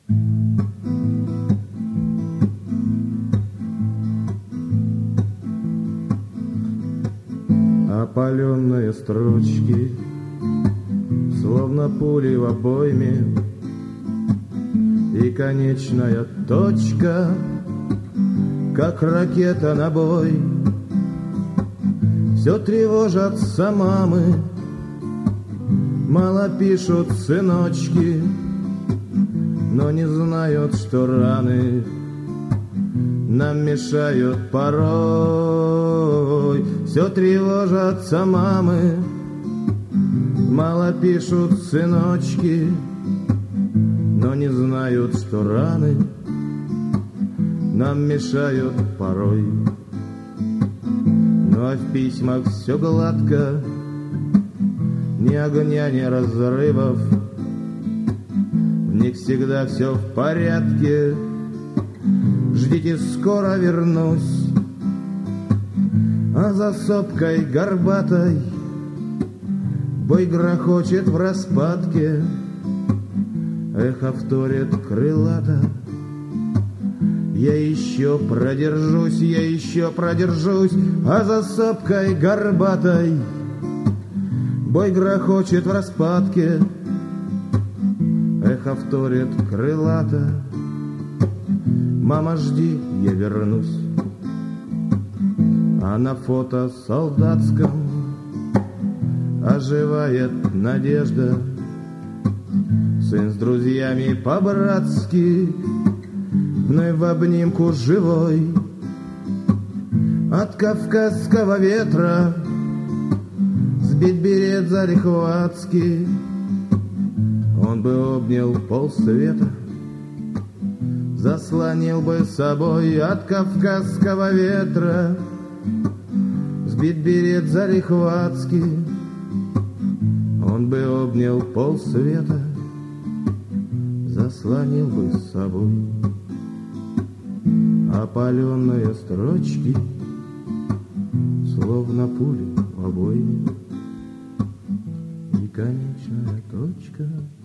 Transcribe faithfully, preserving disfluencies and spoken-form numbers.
Опаленные строчки, словно пули в обойме, и конечная точка, как ракета на бой. Все тревожатся мамы, мало пишут сыночки, но не знают, что раны нам мешают порой. Все тревожатся мамы, мало пишут сыночки, но не знают, что раны нам мешают порой. Ну а в письмах все гладко, ни огня, ни разрывов, в них всегда все в порядке. Ждите, скоро вернусь. А за сопкой горбатой бой грохочет в распадке, эхо вторит крылато. Я еще продержусь, я еще продержусь, а за сопкой горбатой бой грохочет в распадке, эхо вторит крылато. Мама, жди, я вернусь. А на фото солдатском оживает надежда. Сын с друзьями по-братски, вновь в обнимку живой. От кавказского ветра сбить берет залихватски, он бы обнял полсвета, заслонил бы собой. От кавказского ветра сбит берет залихватски, он бы обнял полсвета, заслонил бы с собой. Опаленные строчки, словно пули в обойме, и конечная точка